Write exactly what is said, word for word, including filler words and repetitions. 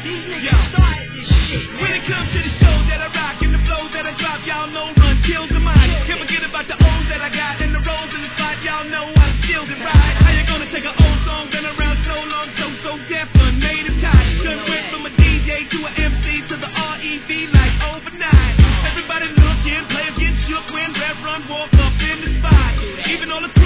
These niggas started this shit. When it comes to the shows that I rock and the flows that I drop, y'all know run kills the mind. Can't forget about the O's that I got and the rolls in the spot. Y'all know I skills and ride. How you gonna take an old song, been around so long, so so deaf, made it tight. Done went from a D J to an M C to the R E V like overnight. Everybody looking, players get shook when Rev Run walk up in the spot. Even all the